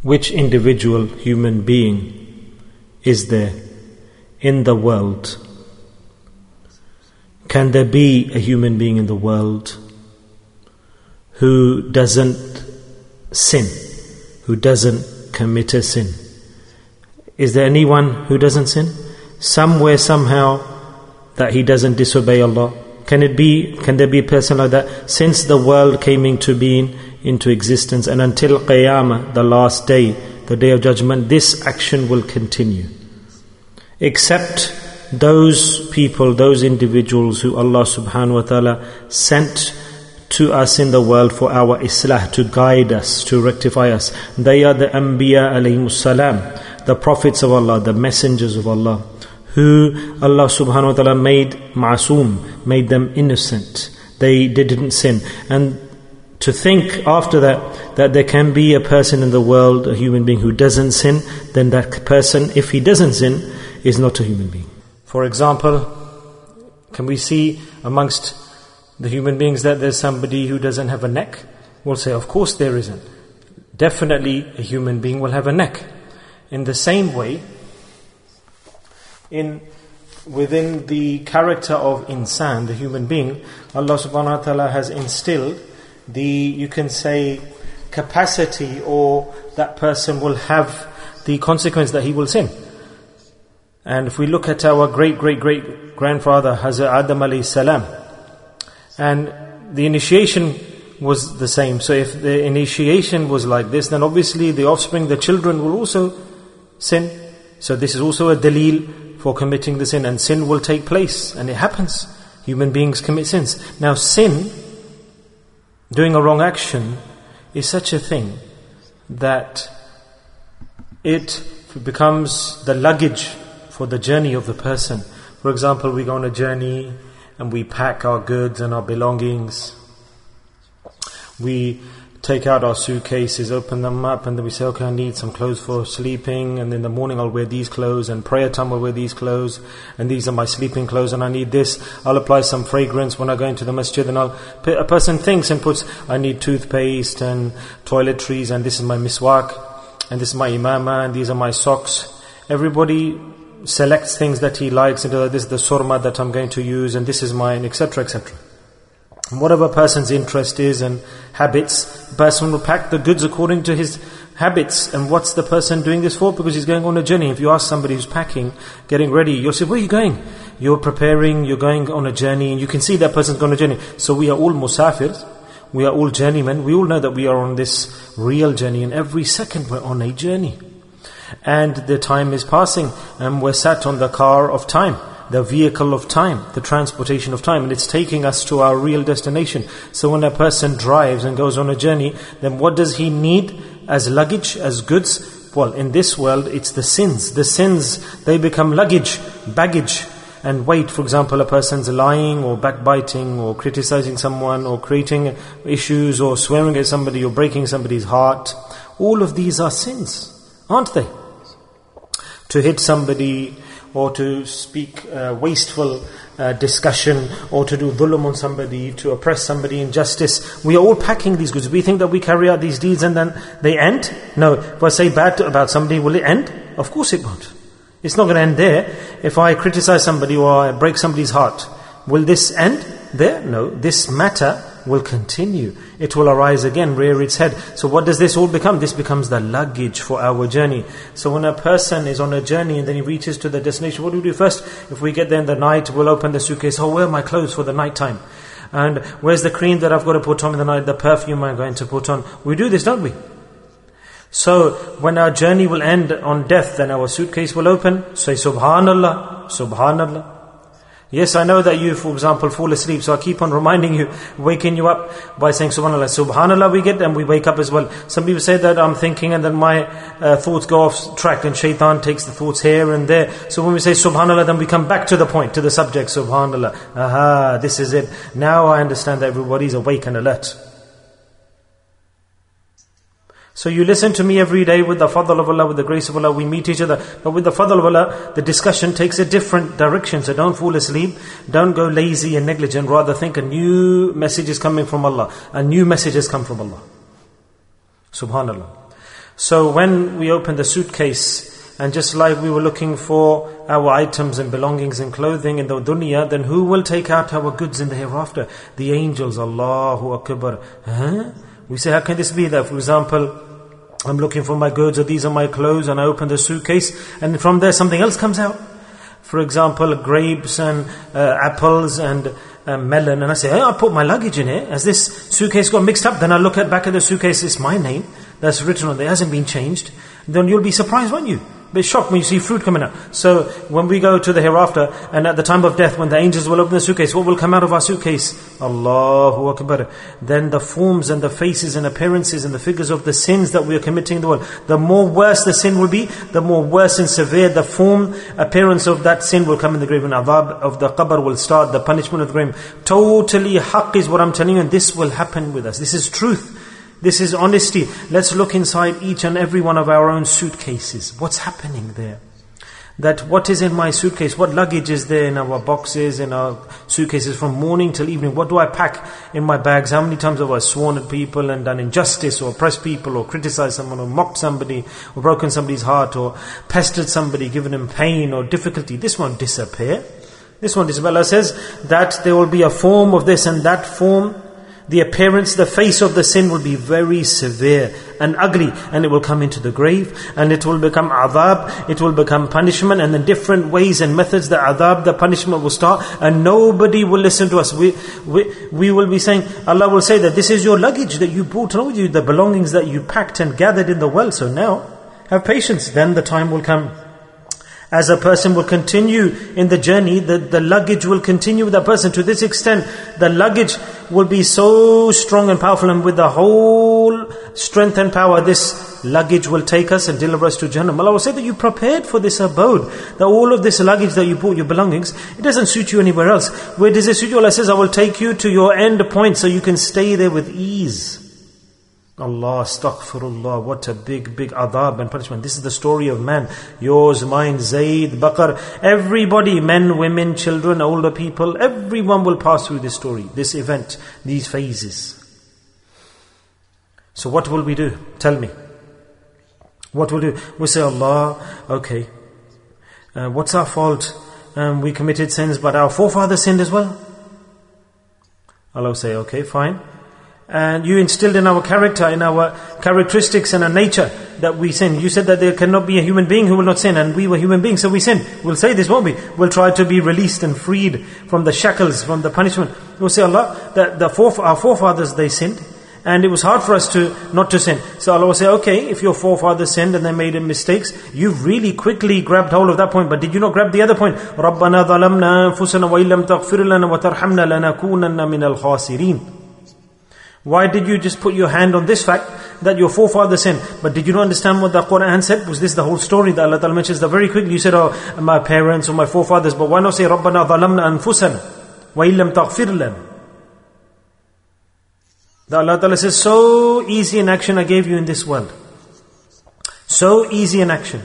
Which individual human being is there in the world? Can there be a human being in the world who doesn't sin, who doesn't commit a sin? Is there anyone who doesn't sin? Somewhere, somehow, that he doesn't disobey Allah? Can there be a person like that? Since the world came into being, into existence, and until Qiyamah, the last day, the day of judgment, this action will continue. Except those people, those individuals who Allah subhanahu wa ta'ala sent to us in the world for our islah, to guide us, to rectify us. They are the Anbiya alayhimus salam, the prophets of Allah, the messengers of Allah, who Allah subhanahu wa ta'ala made ma'soom, made them innocent. They didn't sin. And to think after that there can be a person in the world, a human being who doesn't sin, then that person, if he doesn't sin, is not a human being. For example, can we see amongst the human beings that there's somebody who doesn't have a neck? We'll say, of course there isn't. Definitely a human being will have a neck. In the same way, within the character of insan, the human being, Allah subhanahu wa ta'ala has instilled you can say, capacity, or that person will have the consequence that he will sin. And if we look at our great-great-great-grandfather, Hazrat Adam alayhi salam, and the initiation was the same. So if the initiation was like this, then obviously the offspring, the children will also sin. So this is also a dalil for committing the sin, and sin will take place, and it happens. Human beings commit sins. Now sin, doing a wrong action, is such a thing that it becomes the luggage for the journey of the person. For example, we go on a journey and we pack our goods and our belongings. We take out our suitcases, open them up, and then we say, okay, I need some clothes for sleeping, and in the morning I'll wear these clothes, and prayer time I'll wear these clothes, and these are my sleeping clothes, and I need this. I'll apply some fragrance when I go into the masjid, and a person thinks and puts, I need toothpaste and toiletries, and this is my miswak, and this is my imama, and these are my socks. Everybody selects things that he likes, and this is the surma that I'm going to use, and this is mine, etc., etc. Whatever person's interest is and habits, the person will pack the goods according to his habits. And what's the person doing this for? Because he's going on a journey. If you ask somebody who's packing, getting ready, you'll say, where are you going? You're preparing, you're going on a journey, and you can see that person's going on a journey. So we are all musafirs, we are all journeymen, we all know that we are on this real journey, and every second we're on a journey. And the time is passing, and we're sat on the car of time, the vehicle of time, the transportation of time, and it's taking us to our real destination. So when a person drives and goes on a journey, then what does he need as luggage, as goods? Well, in this world, it's the sins. The sins, they become luggage, baggage, and weight. For example, a person's lying or backbiting or criticizing someone or creating issues or swearing at somebody or breaking somebody's heart. All of these are sins, aren't they? To hit somebody, or to speak wasteful discussion, or to do dhulm on somebody, to oppress somebody, injustice. We are all packing these goods. We think that we carry out these deeds and then they end. No, if I say bad about somebody, will it end? Of course it won't. It's not going to end there. If I criticize somebody or I break somebody's heart, will this end there? No, this matter will continue. It will arise again, rear its head. So what does this all become? This becomes the luggage for our journey. So when a person is on a journey and then he reaches to the destination, what do we do first? If we get there in the night, we'll open the suitcase. Oh, where are my clothes for the night time? And where's the cream that I've got to put on in the night, the perfume I'm going to put on? We do this, don't we? So when our journey will end on death, then our suitcase will open. Say Subhanallah, Subhanallah. Yes, I know that you, for example, fall asleep, so I keep on reminding you, waking you up by saying Subhanallah. Subhanallah we get, and we wake up as well. Some people say that I'm thinking and then my thoughts go off track, and shaitan takes the thoughts here and there. So when we say Subhanallah, then we come back to the point, to the subject, Subhanallah. Aha, this is it. Now I understand that everybody's awake and alert. So you listen to me every day with the fadl of Allah, with the grace of Allah, we meet each other. But with the fadl of Allah, the discussion takes a different direction. So don't fall asleep, don't go lazy and negligent. Rather think a new message is coming from Allah. A new message has come from Allah. Subhanallah. So when we open the suitcase, and just like we were looking for our items and belongings and clothing in the dunya, then who will take out our goods in the hereafter? The angels. Allahu Akbar. We say, how can this be that, for example, I'm looking for my goods, or these are my clothes, and I open the suitcase, and from there something else comes out. For example, grapes and apples and melon, and I say, hey, I put my luggage in here. As this suitcase got mixed up, then I look at back of the suitcase, it's my name that's written on there, it hasn't been changed. Then you'll be surprised, won't you? Be shocked when you see fruit coming out. So when we go to the hereafter, and at the time of death, when the angels will open the suitcase, what will come out of our suitcase? Allahu Akbar. Then the forms and the faces and appearances and the figures of the sins that we are committing in the world. The more worse the sin will be, the more worse and severe the form, appearance of that sin will come in the grave. And adhab of the qabr will start, the punishment of the grave. Totally haqq is what I'm telling you, and this will happen with us. This is truth. This is honesty. Let's look inside each and every one of our own suitcases. What's happening there? That what is in my suitcase? What luggage is there in our boxes, in our suitcases from morning till evening? What do I pack in my bags? How many times have I sworn at people and done injustice, or oppressed people, or criticized someone, or mocked somebody, or broken somebody's heart, or pestered somebody, given him pain or difficulty? This won't disappear. This won't disappear. Allah says that there will be a form of this, and that form, the appearance, the face of the sin will be very severe and ugly, and it will come into the grave, and it will become adhab, it will become punishment, and in different ways and methods the adhab, the punishment will start, and nobody will listen to us. We will be saying, Allah will say that this is your luggage that you brought along with you, the belongings that you packed and gathered in the well, so now have patience. Then the time will come. As a person will continue in the journey, the luggage will continue with that person. To this extent, the luggage will be so strong and powerful, and with the whole strength and power, this luggage will take us and deliver us to Jannah. Allah will say that you prepared for this abode. That all of this luggage that you brought, your belongings, it doesn't suit you anywhere else. Where does it suit you? Allah says, I will take you to your end point so you can stay there with ease. Allah, astaghfirullah, what a big adhab and punishment. This is the story of man. Yours, mine, Zayd, Bakr, everybody, men, women, children, older people, everyone will pass through this story, this event, these phases. So what will we do? Tell me. What will we do? We say, Allah, okay, what's our fault? We committed sins, but our forefathers sinned as well. Allah will say, okay, fine. And you instilled in our character, in our characteristics and our nature that we sin. You said that there cannot be a human being who will not sin, and we were human beings, so we sin. We'll say this, won't we? We'll try to be released and freed from the shackles, from the punishment. We'll say, Allah, that our forefathers, they sinned, and it was hard for us not to sin. So Allah will say, okay, if your forefathers sinned and they made mistakes, you've really quickly grabbed hold of that point, but did you not grab the other point? رَبَّنَا ظَلَمْنَا أَنفُسَنَا وَإِن لَمْ تَغْفِرْ لَنَا وَتَرْحَمْنَا لَنَكُونَنَّ مِنَ الْخَاسِرِينَ. Why did you just put your hand on this fact that your forefathers sinned? But did you not understand what the Quran said? Was this the whole story that Allah Ta'ala mentions? That very quickly you said, oh, my parents or my forefathers, but why not say, رَبَّنَا ظَلَمْنَا أَنفُسَنَا وَإِن لَمْ تَغْفِرْ لَنَا. That Allah Ta'ala says, so easy an action I gave you in this world. So easy an action.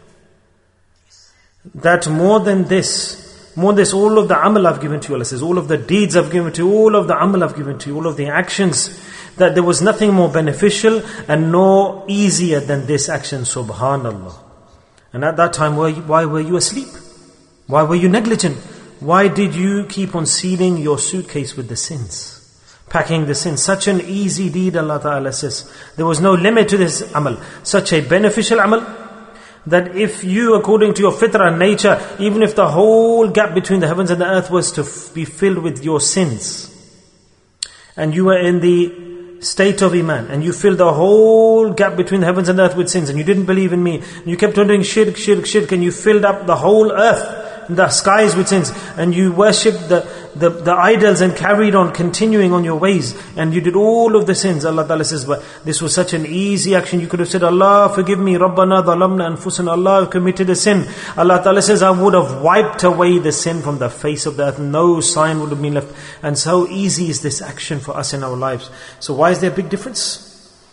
That more than this, all of the amal I've given to you, Allah says, all of the deeds I've given to you, all of the amal I've given to you, all of the actions, that there was nothing more beneficial and no easier than this action, subhanallah. And at that time, why were you asleep? Why were you negligent? Why did you keep on sealing your suitcase with the sins? Packing the sins. Such an easy deed, Allah Ta'ala says. There was no limit to this amal. Such a beneficial amal, that if you, according to your fitrah nature, even if the whole gap between the heavens and the earth was to be filled with your sins, and you were in the state of iman, and you filled the whole gap between the heavens and the earth with sins, and you didn't believe in me, and you kept on doing shirk, and you filled up the whole earth, the skies with sins, and you worshipped the idols and carried on continuing on your ways, and you did all of the sins. Allah Ta'ala says, but this was such an easy action. You could have said, Allah, forgive me, Rabbana dhalamna anfusana, Allah, I've committed a sin. Allah Ta'ala says, I would have wiped away the sin from the face of the earth. No sign would have been left. And so easy is this action for us in our lives. So why is there a big difference?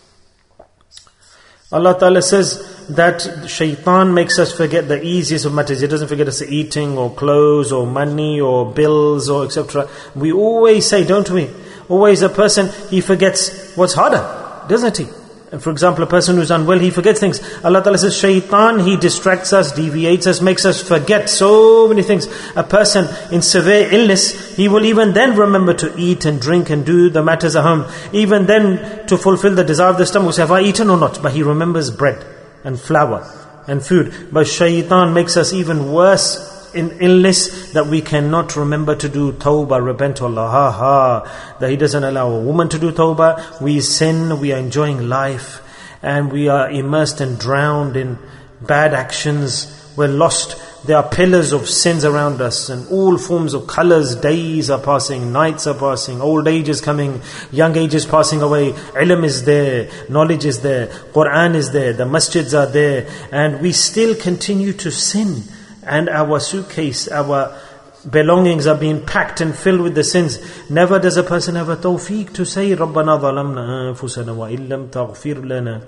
Allah Ta'ala says that shaitan makes us forget the easiest of matters. He doesn't forget us eating or clothes or money or bills or etc. We always say, don't we? Always a person, he forgets what's harder, doesn't he? For example, a person who's unwell, he forgets things. Allah Ta'ala says, shaitan, he distracts us, deviates us, makes us forget so many things. A person in severe illness, he will even then remember to eat and drink and do the matters at home. Even then, to fulfill the desire of the stomach, say, have I eaten or not? But he remembers bread and flour and food. But shaitan makes us even worse in illness, that we cannot remember to do tawbah, repent to Allah. That he doesn't allow a woman to do tawbah. We sin, we are enjoying life, and we are immersed and drowned in bad actions. We're lost. There are pillars of sins around us, and all forms of colors. Days are passing, nights are passing, old age is coming, young age is passing away. Ilm is there, knowledge is there, Quran is there, the masjids are there, and we still continue to sin. And our suitcase, our belongings are being packed and filled with the sins. Never does a person have a tawfiq to say, رَبَّنَا ظَلَمْنَا أَنفُسَنَا وَإِن لَمْ تَغْفِرْ لَنَا.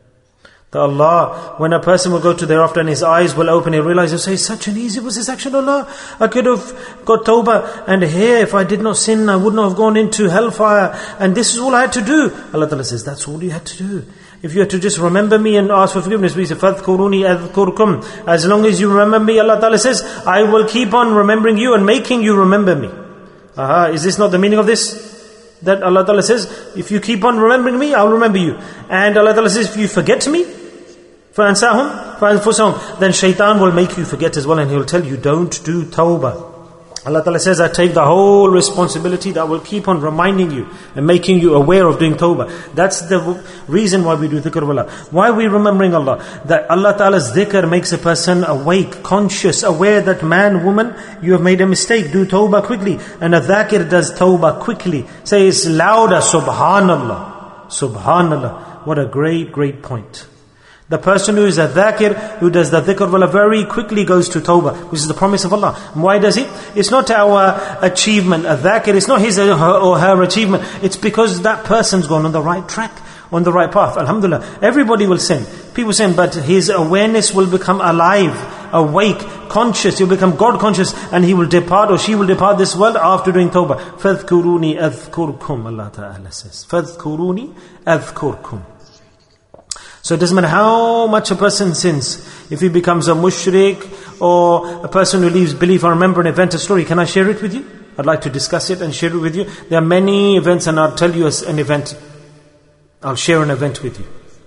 To Allah, when a person will go to thereafter and his eyes will open, he'll realize, he'll say, such an easy was this action, Allah. I could have got tawbah, and here, if I did not sin, I would not have gone into hellfire, and this is all I had to do. Allah Ta'ala says, that's all you had to do. If you had to just remember me and ask for forgiveness, we say, فَاذْكُرُونِي أَذْكُرْكُمْ. As long as you remember me, Allah Ta'ala says, I will keep on remembering you and making you remember me. Is this not the meaning of this? That Allah Ta'ala says, if you keep on remembering me, I'll remember you. And Allah Ta'ala says, if you forget me, فَأَنْسَاهُمْ فَأَنفُسَهُمْ, then shaitan will make you forget as well, and he'll tell you, don't do tawbah. Allah Ta'ala says, I take the whole responsibility, that will keep on reminding you and making you aware of doing tawbah. That's the reason why we do dhikr of Allah. Why are we remembering Allah? That Allah Ta'ala's dhikr makes a person awake, conscious, aware that man, woman, you have made a mistake, do tawbah quickly. And a dhakir does tawbah quickly. Say it's louder, subhanallah. Subhanallah. What a great, great point. The person who is a dhakir, who does the dhikr of Allah, very quickly goes to tawbah, which is the promise of Allah. Why does he? It's not our achievement. A dhakir, it's not his or her achievement. It's because that person's gone on the right track, on the right path. Alhamdulillah. Everybody will sin. People sin, but his awareness will become alive, awake, conscious. He'll become God conscious, and he will depart, or she will depart this world after doing tawbah. فَاذْكُرُونِي أَذْكُرْكُمْ, Allah Ta'ala says. فَاذْكُرُونِي أَذْكُرْكُمْ. So it doesn't matter how much a person sins. If he becomes a mushrik or a person who leaves belief. I remember an event, a story. Can I share it with you? I'd like to discuss it and share it with you. There are many events, and I'll tell you an event. I'll share an event with you.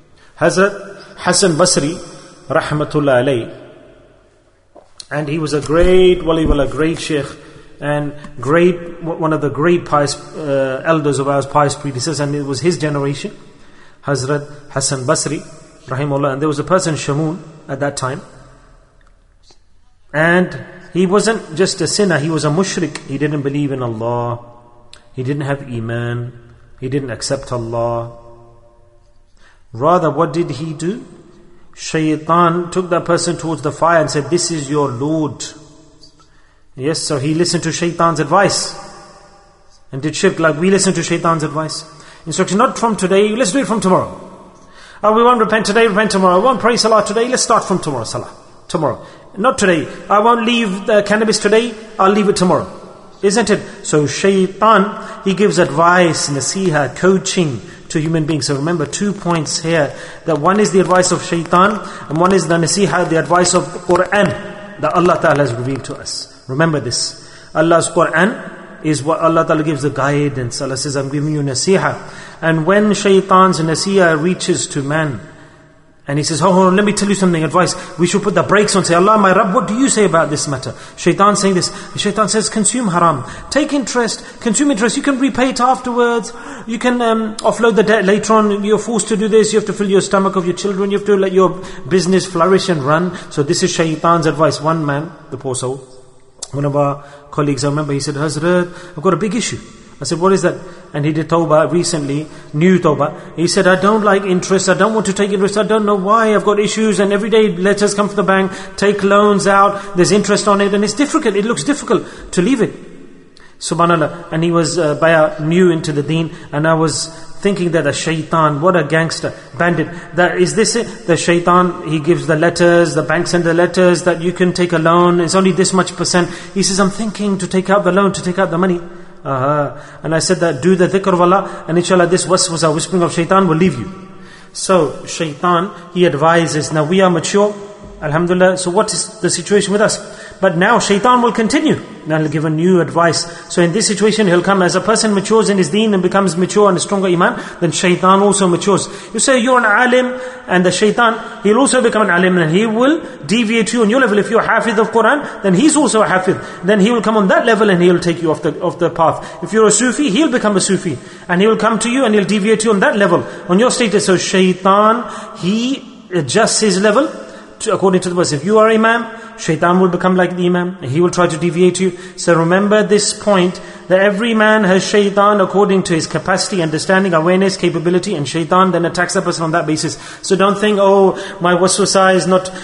Hazrat Hassan Basri, rahmatullah alayh, and he was a great waliullah, great sheikh, and one of the great pious elders of ours, pious predecessors, and it was his generation. Hazrat Hassan Basri, rahimahullah, and there was a person, Shamoon, at that time. And he wasn't just a sinner, he was a mushrik. He didn't believe in Allah. He didn't have iman. He didn't accept Allah. Rather, what did he do? Shaitan took that person towards the fire and said, this is your Lord. Yes, so he listened to shaitan's advice and did shirk like we listen to shaitan's advice. Instruction, not from today, let's do it from tomorrow. We won't repent today, repent tomorrow. We won't pray salah today, let's start from tomorrow, salah. Tomorrow. Not today. I won't leave the cannabis today, I'll leave it tomorrow. Isn't it? So shaitan, he gives advice, nasiha, coaching to human beings. So remember 2 points here. That one is the advice of shaitan, and one is the nasiha, the advice of Quran that Allah Ta'ala has revealed to us. Remember this. Allah's Quran is what Allah Ta'ala gives the guidance. Allah says, I'm giving you nasiha. And when shaitan's nasiha reaches to man, and he says, hold on, let me tell you something, advice. We should put the brakes on, say, Allah, my Rabb, what do you say about this matter? Shaitan saying this. Shaitan says, consume haram. Take interest, consume interest. You can repay it afterwards. You can offload the debt later on. You're forced to do this. You have to fill your stomach of your children. You have to let your business flourish and run. So this is shaitan's advice. One man, the poor soul, one of our colleagues, I remember, he said, Hazrat, I've got a big issue. I said, what is that? And he did tawbah recently, new tawbah. He said, I don't like interest, I don't want to take interest, I don't know why, I've got issues, and every day letters come from the bank, take loans out, there's interest on it, and it's difficult, it looks difficult to leave it. Subhanallah. And he was new into the deen, and I was thinking that a shaitan, what a gangster, bandit, that is this it? The shaitan, he gives the letters, the bank send the letters that you can take a loan, it's only this much percent. He says, I'm thinking to take out the loan, to take out the money. And I said that do the dhikr of Allah, and inshallah this waswasa, whispering of shaitan will leave you. So shaitan, he advises. Now we are mature, alhamdulillah. So what is the situation with us? But now shaitan will continue. Now he'll give a new advice. So in this situation he'll come, as a person matures in his deen and becomes mature and a stronger iman, then shaitan also matures. You say you're an alim, and the shaitan, he'll also become an alim, and he will deviate you on your level. If you're hafiz of Quran, then he's also a hafiz. Then he will come on that level and he'll take you off the path. If you're a Sufi, he'll become a Sufi. And he will come to you and he'll deviate you on that level, on your status. So shaitan, he adjusts his level according to the verse. If you are imam, shaitan will become like the imam, and he will try to deviate you. So remember this point, that every man has shaitan according to his capacity, understanding, awareness, capability, and shaitan then attacks the person on that basis. So don't think, oh, my waswasa is not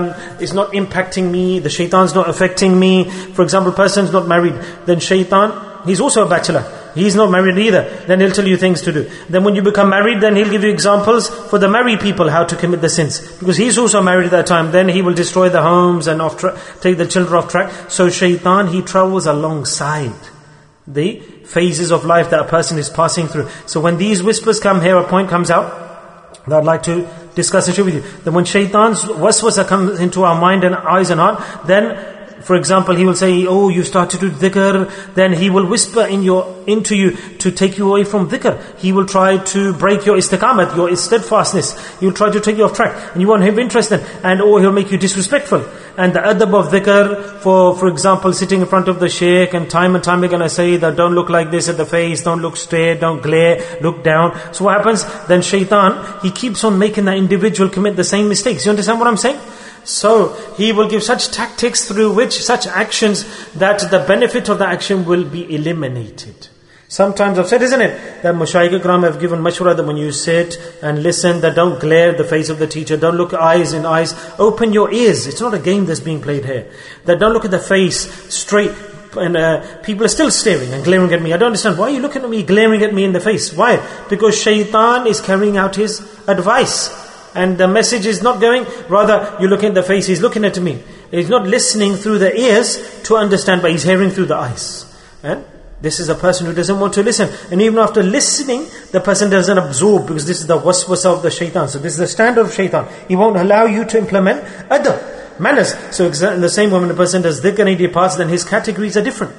impacting me, the shaitan's not affecting me. For example, person's not married, then shaitan, he's also a bachelor. He's not married either. Then he'll tell you things to do. Then when you become married, then he'll give you examples for the married people how to commit the sins. Because he's also married at that time. Then he will destroy the homes and take the children off track. So shaitan, he travels alongside the phases of life that a person is passing through. So when these whispers come here, a point comes out that I'd like to discuss and share with you. Then when shaitan's waswasa comes into our mind and eyes and heart, then for example, he will say, oh, you start to do dhikr, then he will whisper into you to take you away from dhikr. He will try to break your istiqamat, your steadfastness. He will try to take you off track, and you won't have interest in, or he'll make you disrespectful. And the adab of dhikr, for example, sitting in front of the shaykh, and time again I say that don't look like this at the face, don't look straight, don't glare, look down. So what happens? Then shaitan, he keeps on making that individual commit the same mistakes. You understand what I'm saying? So he will give such tactics through which, such actions, that the benefit of the action will be eliminated. Sometimes I've said, isn't it, that Mashayikh Ikram have given mashwara that when you sit and listen, that don't glare at the face of the teacher, don't look eyes in eyes, open your ears. It's not a game that's being played here. That don't look at the face straight, and people are still staring and glaring at me. I don't understand, why are you looking at me, glaring at me in the face? Why? Because shaitan is carrying out his advice. And the message is not going, rather you look at the face, he's looking at me. He's not listening through the ears to understand, but he's hearing through the eyes. And this is a person who doesn't want to listen. And even after listening, the person doesn't absorb, because this is the waswasa of the shaitan. So this is the standard of shaitan. He won't allow you to implement adab, manners. So in the same way, when a person does dhikr and he departs, then his categories are different.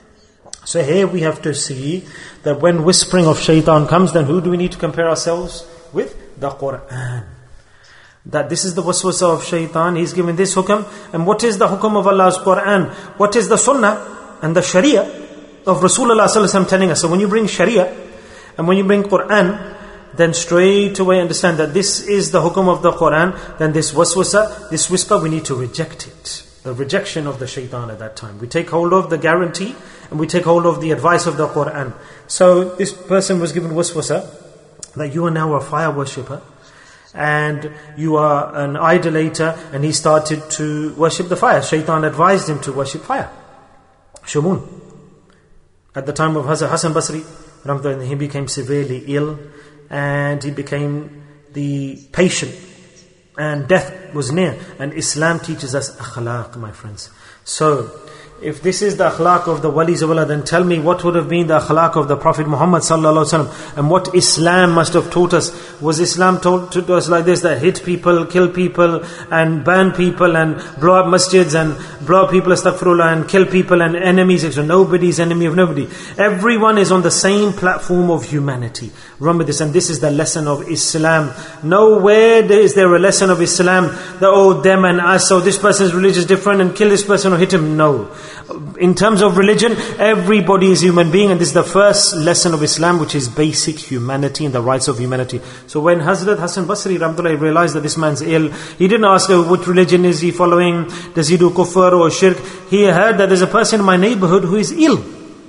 So here we have to see that when whispering of shaitan comes, then who do we need to compare ourselves with? The Quran. That this is the waswasa of shaitan. He's given this hukam. And what is the hukam of Allah's Quran? What is the sunnah and the sharia of Rasulullah sallallahu alaihi wasallam telling us? So when you bring sharia and when you bring Quran, then straight away understand that this is the hukam of the Quran. Then this waswasa, this whisper, we need to reject it. The rejection of the shaitan at that time. We take hold of the guarantee and we take hold of the advice of the Quran. So this person was given waswasa that you are now a fire worshipper, and you are an idolater, and he started to worship the fire. Shaitan advised him to worship fire. Shumun. At the time of Hazrat Hassan Basri, he became severely ill, and he became the patient, and death was near. And Islam teaches us akhlaq, my friends. So, if this is the akhlaq of the walis of Allah, then tell me what would have been the akhlaq of the Prophet Muhammad sallallahu alaihi wasallam, and what Islam must have taught us. Was Islam taught to us like this, that hit people, kill people, and burn people, and blow up masjids, and blow up people, astaghfirullah, and kill people, and enemies? So nobody's enemy of nobody. Everyone is on the same platform of humanity. Remember this, and this is the lesson of Islam. Nowhere is there a lesson of Islam that, oh, them and us, so this person's religion is different, and kill this person or hit him. No. In terms of religion, everybody is a human being, and this is the first lesson of Islam, which is basic humanity and the rights of humanity. So when Hazrat Hassan Basri Rahmatullah realized that this man's ill, he didn't ask what religion is he following, does he do kufr or shirk. He heard that there's a person in my neighborhood who is ill.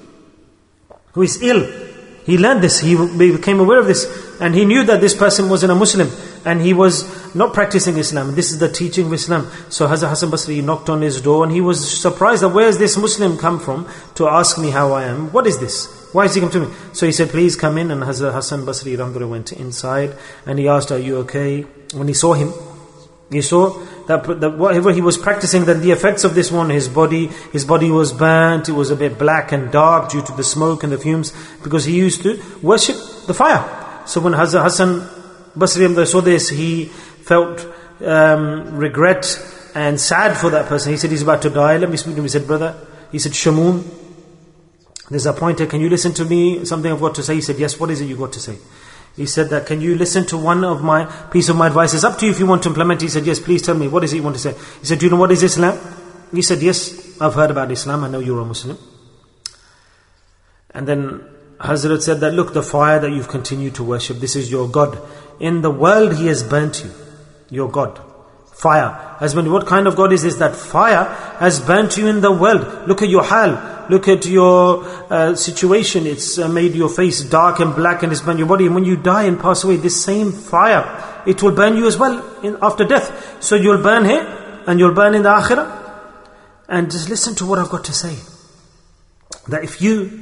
He learned this, he became aware of this, and he knew that this person wasn't a Muslim, and he was not practicing Islam. This is the teaching of Islam. So Hazrat Hassan Basri knocked on his door, and he was surprised that, where has this Muslim come from to ask me how I am? What is this? Why has he come to me? So he said, please come in. And Hazrat Hassan Basri Rahmatullah went inside, and he asked, are you okay? When he saw him, he saw that whatever he was practicing, that the effects of this one, his body was burnt, it was a bit black and dark due to the smoke and the fumes, because he used to worship the fire. So when Hazrat Hassan Basri saw this, he felt regret and sad for that person. He said, he's about to die. Let me speak to him. He said, brother, he said, Shamoon, there's a pointer. Can you listen to me? Something I've got to say. He said, yes, what is it you got to say? He said that, can you listen to one of my piece of my advice? It's up to you if you want to implement it. He said, yes, please tell me. What is it you want to say? He said, do you know what is Islam? He said, yes, I've heard about Islam. I know you're a Muslim. And then Hazrat said that, look, the fire that you've continued to worship, this is your God. In the world, He has burnt you. Your God. Fire has burnt you. What kind of God is this? That fire has burnt you in the world. Look at your hal. Look at your situation. It's made your face dark and black and it's burned your body. And when you die and pass away, this same fire, it will burn you as well after death. So you'll burn here and you'll burn in the akhirah. And just listen to what I've got to say. That if you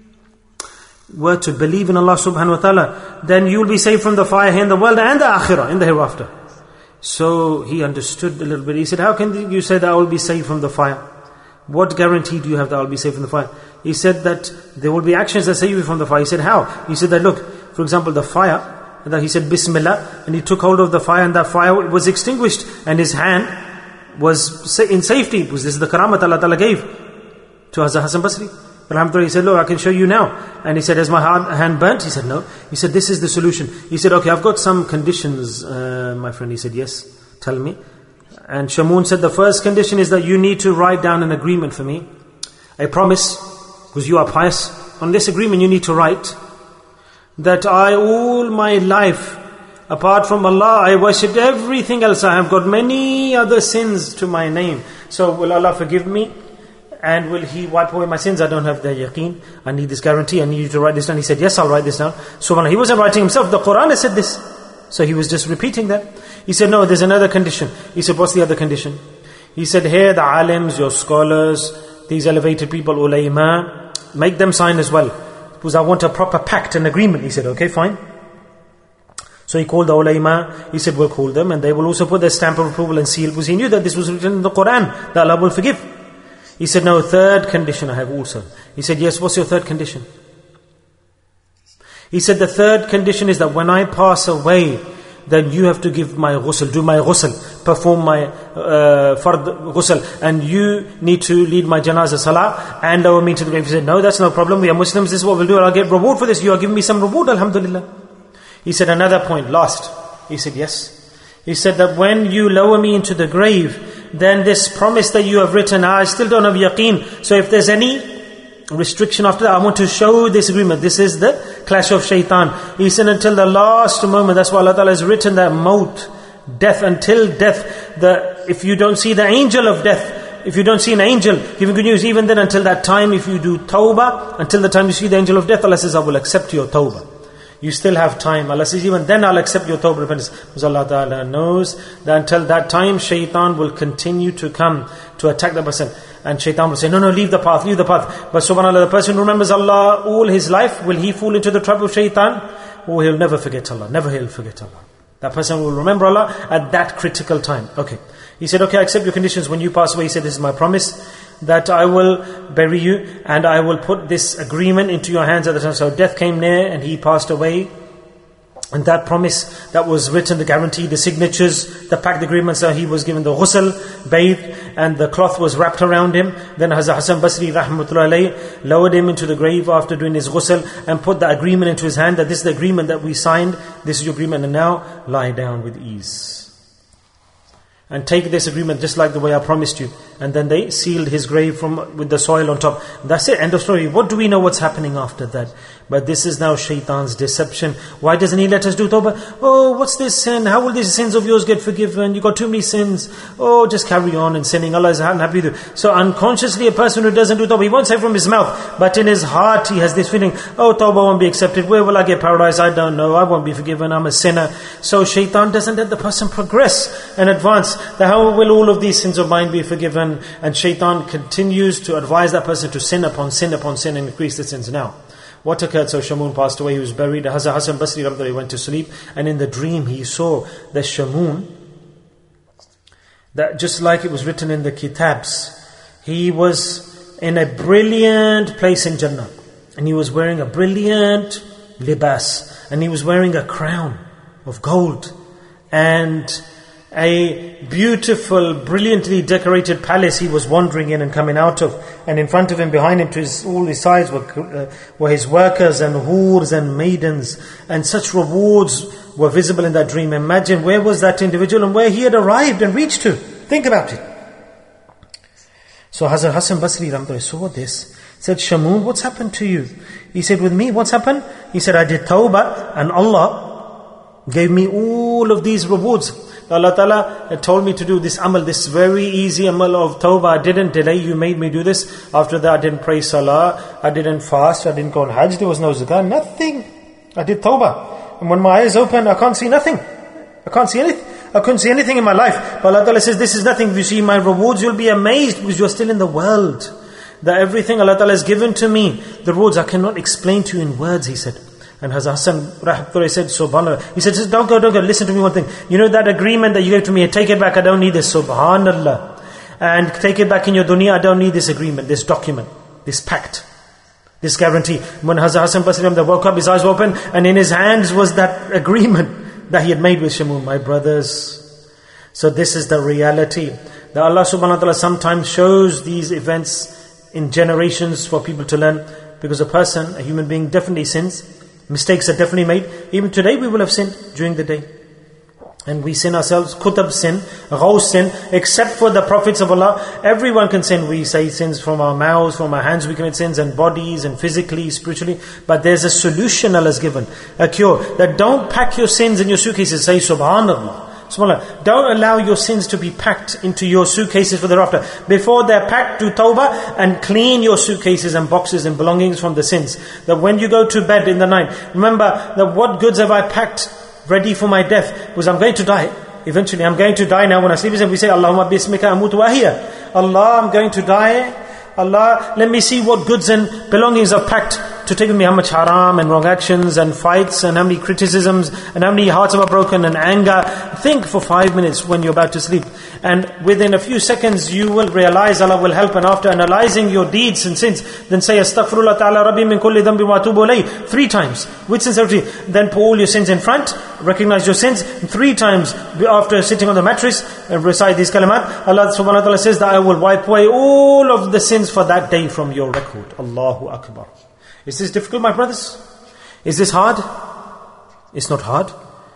were to believe in Allah subhanahu wa ta'ala, then you will be saved from the fire here in the world and the akhirah, in the hereafter. So he understood a little bit. He said, how can you say that I will be saved from the fire? What guarantee do you have that I will be saved from the fire? He said that there will be actions that save you from the fire. He said, how? He said that, look, for example, the fire, that he said Bismillah, and he took hold of the fire and that fire was extinguished and his hand was in safety. Because this is the karamat Allah Ta'ala gave to Hazrat Hassan Basri. Alhamdulillah, he said, look, I can show you now. And he said, has my hand burnt? He said, no. He said, this is the solution. He said, okay, I've got some conditions, my friend. He said, yes, tell me. And Shamoon said, the first condition is that you need to write down an agreement for me. A promise, because you are pious. On this agreement you need to write that I, all my life, apart from Allah, I worshipped everything else. I have got many other sins to my name. So will Allah forgive me? And will He wipe away my sins? I don't have the yaqeen. I need this guarantee. I need you to write this down. He said, yes, I'll write this down. SubhanAllah, he wasn't writing himself. The Quran has said this. So he was just repeating that. He said, no, there's another condition. He said, what's the other condition? He said, here the alims, your scholars, these elevated people, ulama, make them sign as well. Because I want a proper pact, an agreement. He said, okay, fine. So he called the ulama. He said, we'll call them. And they will also put their stamp of approval and seal. Because he knew that this was written in the Quran, that Allah will forgive. He said, no, third condition I have also. He said, yes, what's your third condition? He said, the third condition is that when I pass away, then you have to give my ghusl, do my ghusl, perform my fard ghusl, and you need to lead my janazah salah and lower me to the grave. He said, no, that's no problem. We are Muslims, this is what we'll do. I'll get reward for this. You are giving me some reward, alhamdulillah. He said, another point, last. He said, yes. He said that when you lower me into the grave, then this promise that you have written, I still don't have yaqeen. So if there's any restriction after that, I want to show this agreement. This is the clash of shaitan. He said until the last moment, that's why Allah Ta'ala has written that maut, death, until death. If you don't see the angel of death, if you don't see an angel giving good news, even then until that time, if you do tawbah, until the time you see the angel of death, Allah says, I will accept your tawbah. You still have time. Allah says, even then I'll accept your tawbah repentance. Because Allah Ta'ala knows that until that time, shaitan will continue to come to attack the person. And shaitan will say, no, leave the path, leave the path. But subhanAllah, the person who remembers Allah all his life, will he fall into the trap of shaitan? Oh, he'll never forget Allah. Never he'll forget Allah. That person will remember Allah at that critical time. Okay. He said, okay, I accept your conditions. When you pass away, he said, this is my promise, that I will bury you and I will put this agreement into your hands at the time. So death came near and he passed away. And that promise that was written, the guarantee, the signatures, the pact agreements, he was given the ghusl, bathed, and the cloth was wrapped around him. Then Hazrat Hassan Basri rahmatullahi alayhi lowered him into the grave after doing his ghusl and put the agreement into his hand, that this is the agreement that we signed, this is your agreement, and now lie down with ease. And take this agreement just like the way I promised you. And then they sealed his grave with the soil on top. That's it, end of story. What do we know what's happening after that? But this is now shaitan's deception. Why doesn't he let us do tawbah? Oh, what's this sin? How will these sins of yours get forgiven? You got too many sins. Oh, just carry on and sinning. Allah is happy with you. So unconsciously a person who doesn't do tawbah, he won't say from his mouth, but in his heart he has this feeling, oh, tawbah won't be accepted. Where will I get paradise? I don't know. I won't be forgiven. I'm a sinner. So shaitan doesn't let the person progress and advance. How will all of these sins of mine be forgiven? And shaitan continues to advise that person to sin upon sin upon sin and increase the sins. Now, what occurred? So Shamoon passed away, he was buried. Hazrat Hassan Basri went to sleep, and in the dream he saw that Shamoon, that just like it was written in the kitabs, he was in a brilliant place in Jannah, and he was wearing a brilliant libas, and he was wearing a crown. of gold, and a beautiful, brilliantly decorated palace he was wandering in and coming out of. And in front of him, behind him, to all his sides were his workers and hurs and maidens. And such rewards were visible in that dream. Imagine where was that individual and where he had arrived and reached to. Think about it. So Hazrat Hasan Basri Rahmatullah saw this. Said, Shamoon, what's happened to you? He said, with me, what's happened? He said, I did tawbah and Allah gave me all of these rewards. Allah Ta'ala had told me to do this amal, this very easy amal of tawbah. I didn't delay, you made me do this. After that, I didn't pray salah, I didn't fast, I didn't go on hajj, there was no zakah, nothing. I did tawbah. And when my eyes open, I can't see nothing. I can't see anything. I couldn't see anything in my life. But Allah Ta'ala says, this is nothing. If you see my rewards, you'll be amazed because you're still in the world. That everything Allah Ta'ala has given to me, the rewards I cannot explain to you in words, he said. And Hazrat Hasan Rahmatullah said, Subhanallah. He said, don't go, listen to me one thing. You know that agreement that you gave to me, take it back, I don't need this, Subhanallah. And take it back in your dunya, I don't need this agreement, this document, this pact, this guarantee. When Hazrat Hasan Basri woke up, his eyes were open, and in his hands was that agreement that he had made with Shamoon, my brothers. So this is the reality. That Allah subhanahu wa ta'ala sometimes shows these events in generations for people to learn. Because a person, a human being, definitely sins. Mistakes are definitely made. Even today we will have sinned during the day. And we sin ourselves, kutab sin, ghaus sin, except for the prophets of Allah. Everyone can sin. We say sins from our mouths, from our hands, we commit sins, and bodies, and physically, spiritually. But there's a solution Allah has given, a cure. That don't pack your sins in your suitcases. Say Subhanallah. Subhanallah. Don't allow your sins to be packed into your suitcases for the hereafter. Before they're packed, do tawbah and clean your suitcases and boxes and belongings from the sins. That when you go to bed in the night, remember that what goods have I packed ready for my death? Because I'm going to die. Eventually I'm going to die now. When I sleep, we say, Allahumma bismika amutu wa ahya. Allah, I'm going to die. Allah, let me see what goods and belongings are packed to take with me, how much haram and wrong actions and fights and how many criticisms and how many hearts are broken and anger. Think for 5 minutes when you're about to sleep. And within a few seconds you will realize Allah will help. And after analyzing your deeds and sins, then say Astaghfirullah ta'ala Rabbi min kulli dhanbi wa atubu ilayh 3 times with sincerity. Then put all your sins in front, recognize your sins 3 times after sitting on the mattress and recite these kalimat. Allah subhanahu wa ta'ala says that I will wipe away all of the sins for that day from your record. Allahu Akbar. Is this difficult, my brothers? Is this hard? It's not hard.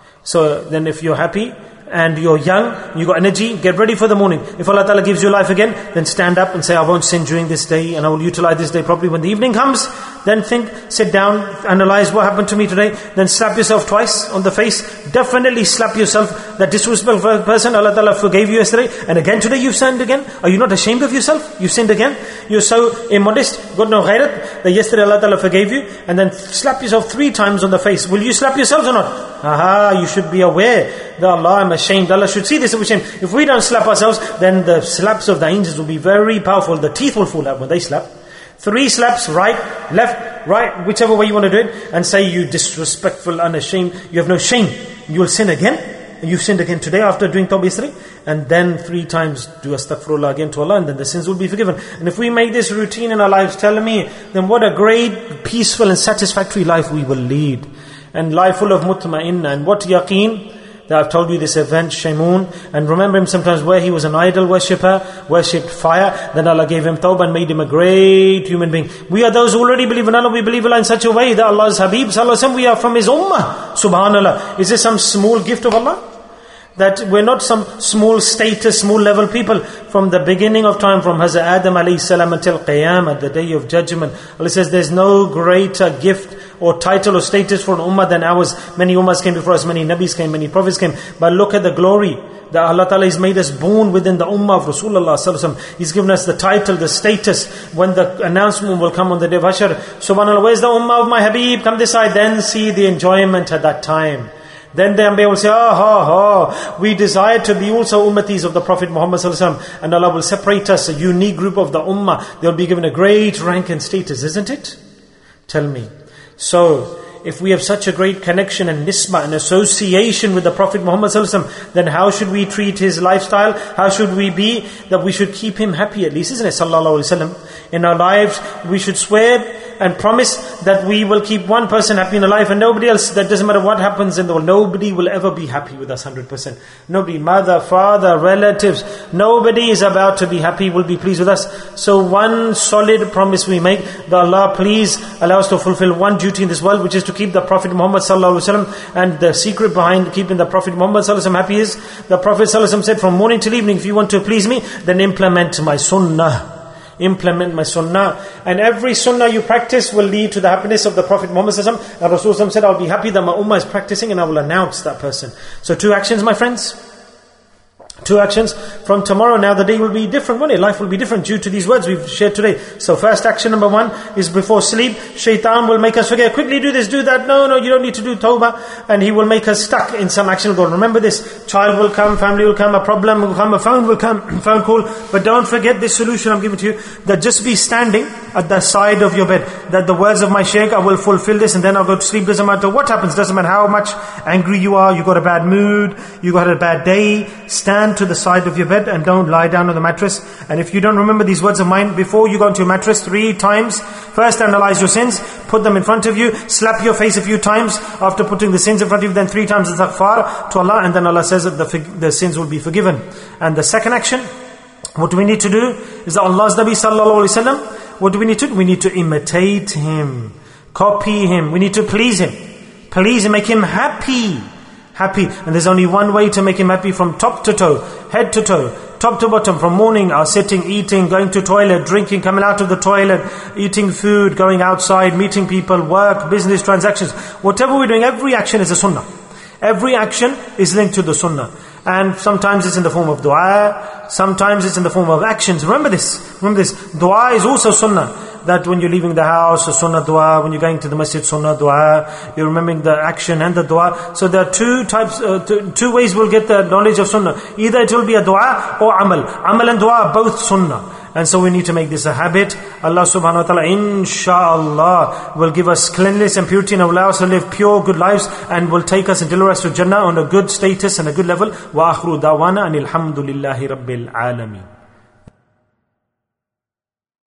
So then if you're happy and you're young, you got energy, get ready for the morning. If Allah Ta'ala gives you life again, then stand up and say, I won't sin during this day and I will utilize this day properly. When the evening comes, then think, sit down, analyze what happened to me today, then slap yourself twice on the face. Definitely slap yourself. That disrespectful person, Allah Ta'ala forgave you yesterday, and again today you've sinned again. Are you not ashamed of yourself? You sinned again. You're so immodest, got no ghairat, that yesterday Allah Ta'ala forgave you, and then slap yourself 3 times on the face. Will you slap yourselves or not? Aha, you should be aware that Allah, I'm ashamed. Allah should see this as shame. If we don't slap ourselves, then the slaps of the angels will be very powerful. The teeth will fall out when they slap. 3 slaps, right, left, right, whichever way you want to do it, and say, you disrespectful, unashamed, you have no shame. You will sin again, and you've sinned again today after doing tawbah yesterday, and then 3 times do astaghfirullah again to Allah, and then the sins will be forgiven. And if we make this routine in our lives, tell me, then what a great, peaceful and satisfactory life we will lead. And life full of mutma'inna, and what yaqeen, that I've told you this event, Shamoon, and remember him sometimes where he was an idol worshipper, worshipped fire, then Allah gave him tawbah and made him a great human being. We are those who already believe in Allah, we believe Allah in such a way that Allah's Habib, we are from His ummah, subhanallah. Is this some small gift of Allah? That we're not some small status, small level people. From the beginning of time, from Hazrat Adam alayhi salam until Qiyamah, the day of judgment, Allah says there's no greater gift or title or status for an ummah than ours. Many ummahs came before us, many nabis came, many prophets came. But look at the glory that Allah Ta'ala has made us born within the ummah of Rasulullah sallallahu alaihi wasallam. He's given us the title, the status, when the announcement will come on the day of Hashar. Subhanallah, where's the ummah of my Habib? Come this side, then see the enjoyment at that time. Then the Anbiya will say, we desire to be also ummatis of the Prophet Muhammad sallallahu alaihi wasallam, and Allah will separate us, a unique group of the ummah. They'll be given a great rank and status, isn't it? Tell me. So, if we have such a great connection and nisbah and association with the Prophet Muhammad sallallahu alaihi wasallam, then how should we treat his lifestyle? How should we be? That we should keep him happy at least, isn't it? Sallallahu alaihi wasallam. In our lives, we should swear and promise that we will keep one person happy in our life and nobody else. That doesn't matter what happens in the world. Nobody will ever be happy with us 100%. Nobody, mother, father, relatives, nobody is about to be happy, will be pleased with us. So one solid promise we make, that Allah please allow us to fulfill one duty in this world, which is to keep the Prophet Muhammad sallallahu alaihi wasallam. And the secret behind keeping the Prophet Muhammad sallallahu alaihi wasallam happy is, the Prophet sallallahu alaihi wasallam said, from morning till evening, if you want to please me, then implement my sunnah. Implement my sunnah. And every sunnah you practice will lead to the happiness of the Prophet Muhammad sallallahu alaihi wasallam. And Rasulullah said, I'll be happy that my ummah is practicing, and I will announce that person. So 2 actions, my friends. 2 actions. From tomorrow now the day will be different, won't it? Life will be different due to these words we've shared today. So first action number 1 is before sleep, shaitan will make us forget, quickly do this, do that, no, you don't need to do tawbah, and he will make us stuck in some action. Go, remember this, child will come, family will come, a problem will come, a phone will come, phone call, but don't forget this solution I'm giving to you, that just be standing at the side of your bed, that the words of my shaykh, I will fulfill this and then I'll go to sleep. Doesn't matter what happens, doesn't matter how much angry you are, you got a bad mood, you got a bad day, stand to the side of your bed and don't lie down on the mattress. And if you don't remember these words of mine, before you go into your mattress 3 times, first analyze your sins, put them in front of you, slap your face a few times after putting the sins in front of you, then 3 times istighfar to Allah, and then Allah says that the sins will be forgiven. And the second action, what do we need to do is that Allah's Nabi sallallahu alaihi wasallam, what do we need to do? We need to imitate him, copy him, we need to please him, make him happy. And there's only one way to make him happy, from top to toe, head to toe, top to bottom, from morning, sitting, eating, going to toilet, drinking, coming out of the toilet, eating food, going outside, meeting people, work, business, transactions. Whatever we're doing, every action is a sunnah. Every action is linked to the sunnah. And sometimes it's in the form of dua, sometimes it's in the form of actions. Remember this. Dua is also sunnah. That when you're leaving the house, a sunnah dua. When you're going to the masjid, sunnah dua. You're remembering the action and the dua. So there are 2 types, 2 ways we'll get the knowledge of sunnah. Either it will be a dua or amal. Amal and dua are both sunnah. And so we need to make this a habit. Allah subhanahu wa ta'ala, inshallah, will give us cleanliness and purity and allow us to live pure, good lives, and will take us and deliver us to Jannah on a good status and a good level. Wa akhru dawana anil hamdulillahi rabbil alameen.